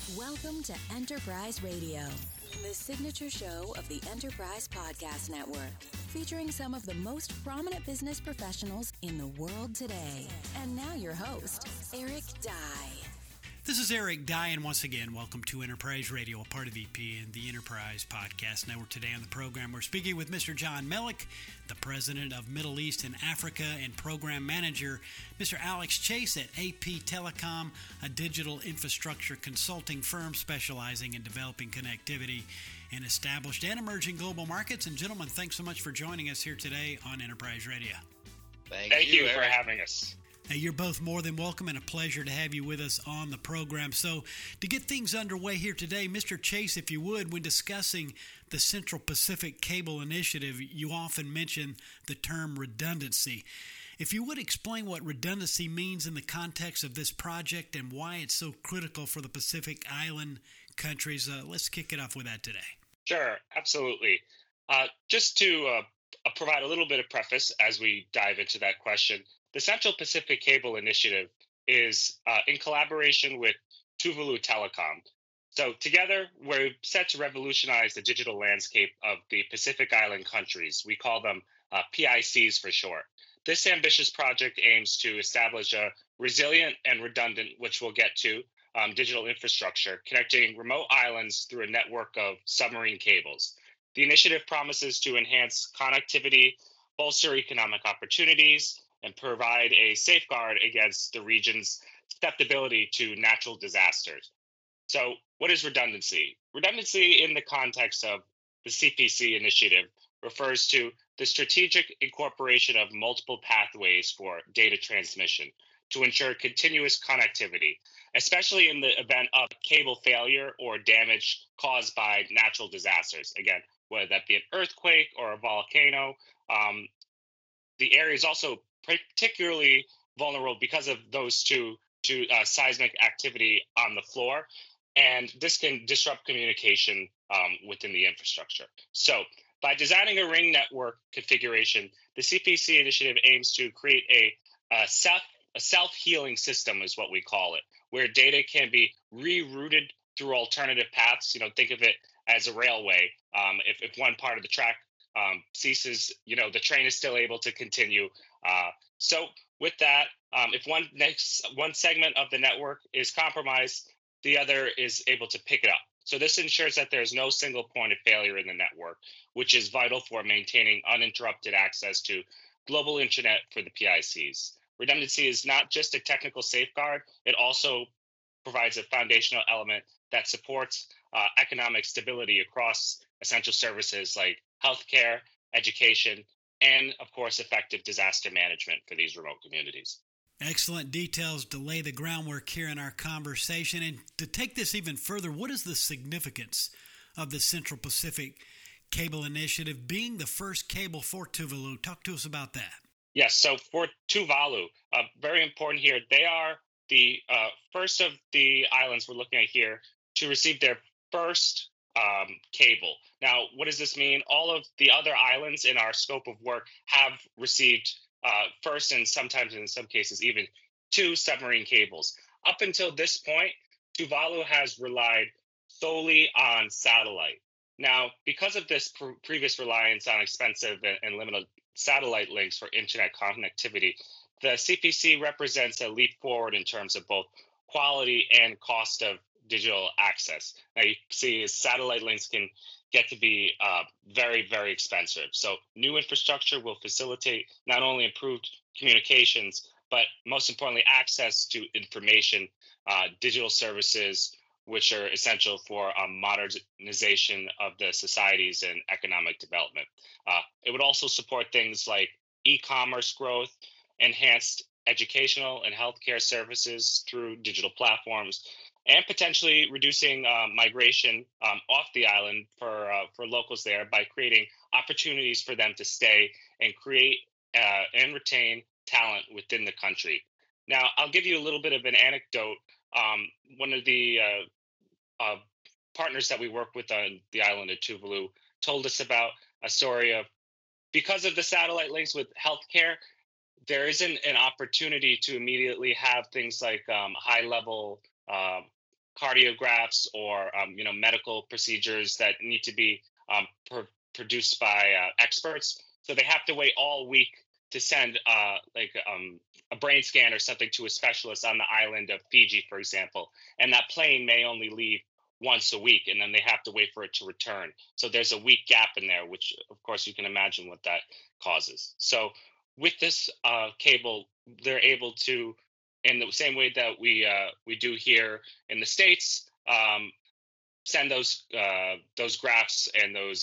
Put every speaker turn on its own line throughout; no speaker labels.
Welcome to Enterprise Radio, the signature show of the Enterprise Podcast Network, featuring some of the most prominent business professionals in the world today. And now your host, Eric Dye.
This is Eric Dye, and once again, welcome to Enterprise Radio, a part of EP and the Enterprise Podcast Network. Today on the program, we're speaking with Mr. John Melick, the President of Middle East and Africa and Program Manager, Mr. Alex Chase at AP Telecom, a digital infrastructure consulting firm specializing in developing connectivity in established and emerging global markets. And gentlemen, thanks so much for joining us here today on Enterprise Radio.
Thank you for having us.
You're both more than welcome, and a pleasure to have you with us on the program. So to get things underway here today, Mr. Chase, if you would, when discussing the Central Pacific Cable Initiative, you often mention the term redundancy. If you would explain what redundancy means in the context of this project and why it's so critical for the Pacific Island countries, let's kick it off with that today.
Sure, absolutely. Just to provide a little bit of preface as we dive into that question, the Central Pacific Cable Initiative is in collaboration with Tuvalu Telecom. So together, we're set to revolutionize the digital landscape of the Pacific Island countries. We call them PICs for short. This ambitious project aims to establish a resilient and redundant, which we'll get to, digital infrastructure, connecting remote islands through a network of submarine cables. The initiative promises to enhance connectivity, bolster economic opportunities, and provide a safeguard against the region's susceptibility to natural disasters. So what is redundancy? Redundancy in the context of the CPC initiative refers to the strategic incorporation of multiple pathways for data transmission to ensure continuous connectivity, especially in the event of cable failure or damage caused by natural disasters. Again, whether that be an earthquake or a volcano, the area is also particularly vulnerable because of those two to seismic activity on the floor, and this can disrupt communication within the infrastructure. So by designing a ring network configuration, the CPC initiative aims to create a self-healing system is what we call it, where data can be rerouted through alternative paths. Think of it as a railway. If one part of the track ceases, the train is still able to continue. So with that, if one segment of the network is compromised, the other is able to pick it up. So this ensures that there's no single point of failure in the network, which is vital for maintaining uninterrupted access to global internet for the PICs. Redundancy is not just a technical safeguard, it also provides a foundational element that supports economic stability across essential services like healthcare, education, and, of course, effective disaster management for these remote communities.
Excellent details to lay the groundwork here in our conversation. And to take this even further, what is the significance of the Central Pacific Cable Initiative being the first cable for Tuvalu? Talk to us about that.
Yes, so for Tuvalu, very important here, they are the first of the islands we're looking at here to receive their first cable. Now, what does this mean? All of the other islands in our scope of work have received first, and sometimes in some cases even two submarine cables. Up until this point, Tuvalu has relied solely on satellite. Now, because of this previous reliance on expensive and limited satellite links for internet connectivity, the CPC represents a leap forward in terms of both quality and cost of digital access. Now you see satellite links can get to be very, very expensive. So new infrastructure will facilitate not only improved communications, but most importantly, access to information, digital services, which are essential for modernization of the societies and economic development. It would also support things like e-commerce growth, enhanced educational and healthcare services through digital platforms, and potentially reducing migration off the island for locals there by creating opportunities for them to stay and create and retain talent within the country. Now, I'll give you a little bit of an anecdote. One of the partners that we work with on the island of Tuvalu told us about a story of, because of the satellite links with healthcare, there isn't an opportunity to immediately have things like high-level cardiographs or medical procedures that need to be produced by experts. So they have to wait all week to send a brain scan or something to a specialist on the island of Fiji, for example. And that plane may only leave once a week, and then they have to wait for it to return. So there's a week gap in there, which, of course, you can imagine what that causes. So with this cable, they're able to, in the same way that we do here in the States, send those graphs and those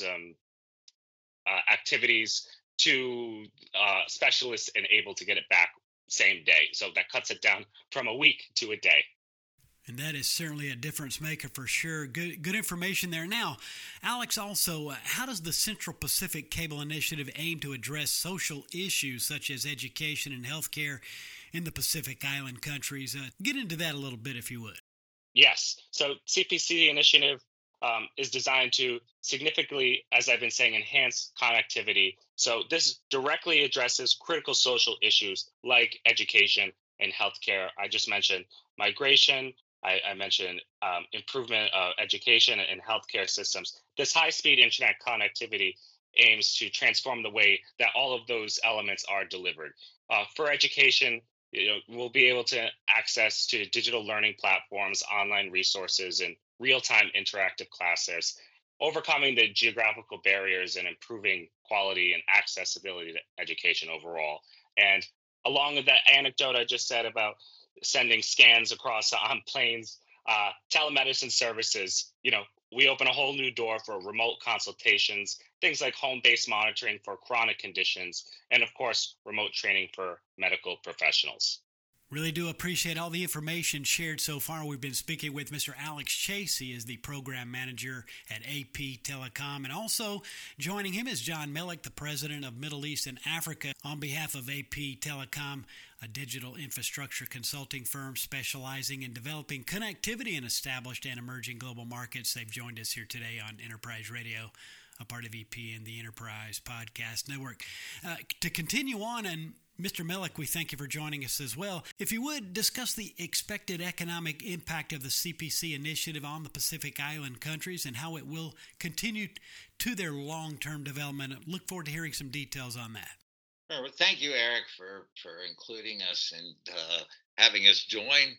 activities to specialists and able to get it back same day. So that cuts it down from a week to a day.
And that is certainly a difference maker for sure. Good information there. Now, Alex, also, how does the Central Pacific Cable Initiative aim to address social issues such as education and healthcare in the Pacific Island countries? Get into that a little bit, if you would.
Yes. So CPC initiative is designed to significantly, as I've been saying, enhance connectivity. So this directly addresses critical social issues like education and healthcare. I just mentioned migration. I mentioned improvement of education and healthcare systems. This high-speed internet connectivity aims to transform the way that all of those elements are delivered. For education, we'll be able to access to digital learning platforms, online resources, and real-time interactive classes, overcoming the geographical barriers and improving quality and accessibility to education overall. And along with that anecdote I just said about sending scans across on planes, telemedicine services, we open a whole new door for remote consultations, things like home-based monitoring for chronic conditions, and of course, remote training for medical professionals.
Really do appreciate all the information shared so far. We've been speaking with Mr. Alex Chase. He is the program manager at AP Telecom. And also joining him is John Melick, the president of Middle East and Africa. On behalf of AP Telecom, a digital infrastructure consulting firm specializing in developing connectivity in established and emerging global markets, they've joined us here today on Enterprise Radio, a part of EP and the Enterprise Podcast Network. To continue on, and Mr. Melick, we thank you for joining us as well. If you would, discuss the expected economic impact of the CPC initiative on the Pacific Island countries and how it will continue to their long-term development. Look forward to hearing some details on that.
Sure. Well, thank you, Eric, for including us and having us join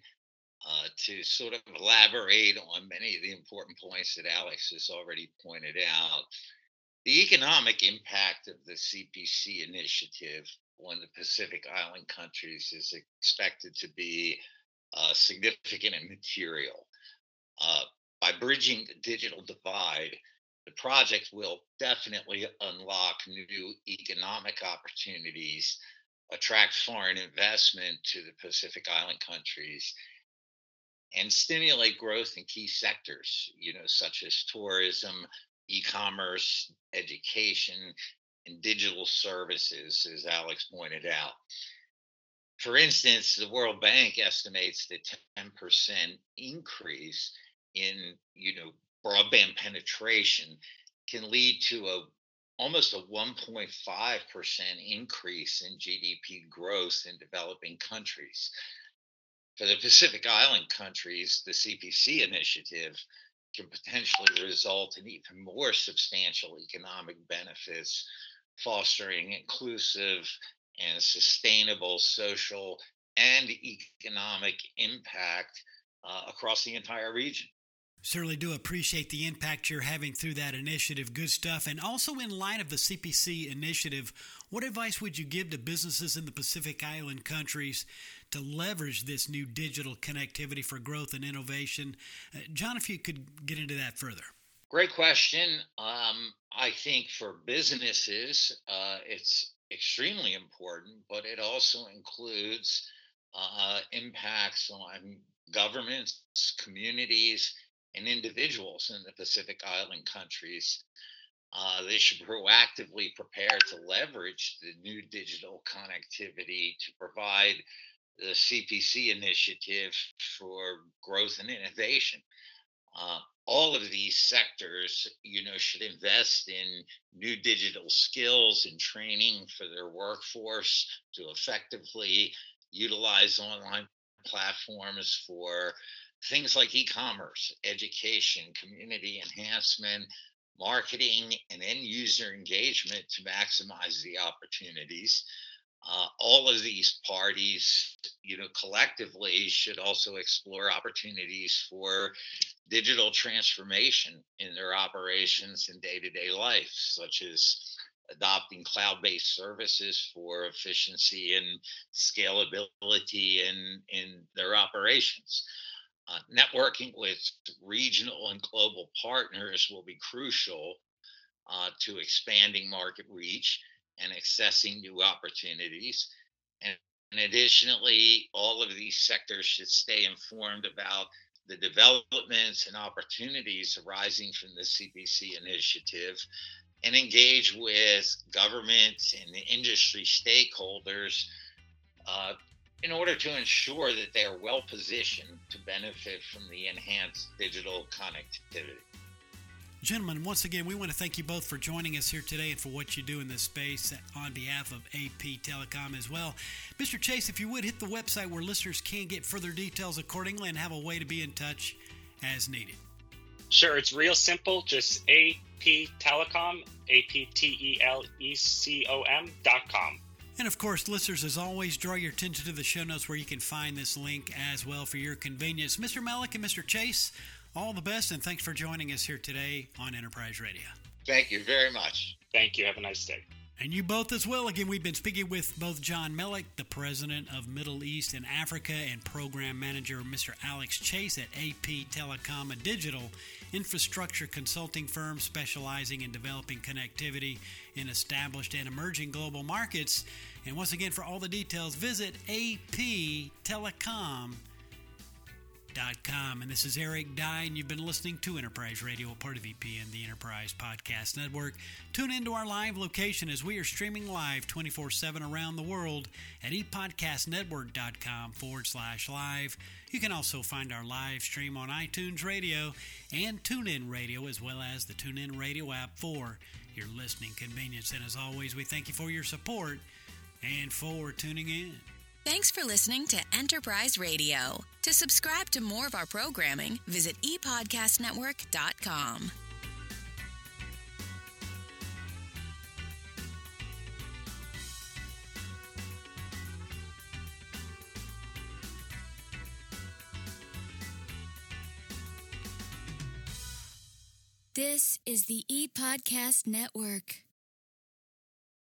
to sort of elaborate on many of the important points that Alex has already pointed out. The economic impact of the CPC initiative on the Pacific Island countries is expected to be significant and material. By bridging the digital divide, the project will definitely unlock new economic opportunities, attract foreign investment to the Pacific Island countries, and stimulate growth in key sectors, such as tourism, e-commerce, education, and digital services, as Alex pointed out. For instance, the World Bank estimates that 10% increase in, broadband penetration can lead to almost a 1.5% increase in GDP growth in developing countries. For the Pacific Island countries, the CPC initiative can potentially result in even more substantial economic benefits, fostering inclusive and sustainable social and economic impact across the entire region.
Certainly do appreciate the impact you're having through that initiative. Good stuff. And also in light of the CPC initiative, what advice would you give to businesses in the Pacific Island countries to leverage this new digital connectivity for growth and innovation? John, if you could get into that further.
Great question. I think for businesses, it's extremely important, but it also includes impacts on governments, communities, and individuals in the Pacific Island countries. They should proactively prepare to leverage the new digital connectivity to provide the CPC initiative for growth and innovation. All of these sectors, should invest in new digital skills and training for their workforce to effectively utilize online platforms for things like e-commerce, education, community enhancement, marketing, and end user engagement to maximize the opportunities. All of these parties, collectively should also explore opportunities for digital transformation in their operations and day-to-day life, such as adopting cloud-based services for efficiency and scalability in their operations. Networking with regional and global partners will be crucial to expanding market reach and accessing new opportunities. And additionally, all of these sectors should stay informed about the developments and opportunities arising from the CPC initiative and engage with governments and the industry stakeholders in order to ensure that they are well positioned to benefit from the enhanced digital connectivity.
Gentlemen, once again, we want to thank you both for joining us here today and for what you do in this space on behalf of AP Telecom as well. Mr. Chase, if you would, hit the website where listeners can get further details accordingly and have a way to be in touch as needed.
Sure, it's real simple. Just AP Telecom, APTELECOM.com.
And of course, listeners, as always, draw your attention to the show notes where you can find this link as well for your convenience. Mr. Melick and Mr. Chase, all the best, and thanks for joining us here today on Enterprise Radio.
Thank you very much.
Thank you. Have a nice day.
And you both as well. Again, we've been speaking with both John Melick, the president of Middle East and Africa, and program manager Mr. Alex Chase at AP Telecom, a digital infrastructure consulting firm specializing in developing connectivity in established and emerging global markets. And once again, for all the details, visit aptelecom.com. And this is Eric Dye, and you've been listening to Enterprise Radio, a part of EP and the Enterprise Podcast Network. Tune into our live location as we are streaming live 24/7 around the world at epodcastnetwork.com/live. You can also find our live stream on iTunes Radio and TuneIn Radio, as well as the TuneIn Radio app for your listening convenience. And as always, we thank you for your support and for tuning in.
Thanks for listening to Enterprise Radio. To subscribe to more of our programming, visit epodcastnetwork.com. This is the ePodcast Network.